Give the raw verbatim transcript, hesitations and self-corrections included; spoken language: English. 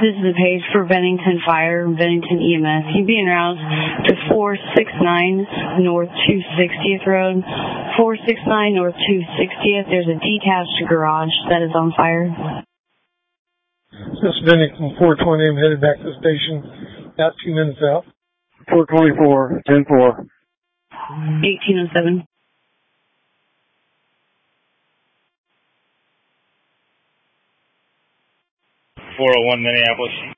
This is a page for Bennington Fire, Bennington E M S. You'd be en route to four sixty-nine North two sixtieth Road. four sixty-nine North two sixtieth. There's a detached garage that is on fire. This is Bennington four twenty. I'm headed back to the station. About two minutes out. four twenty-four, ten four. eighteen oh seven. four oh one Minneapolis.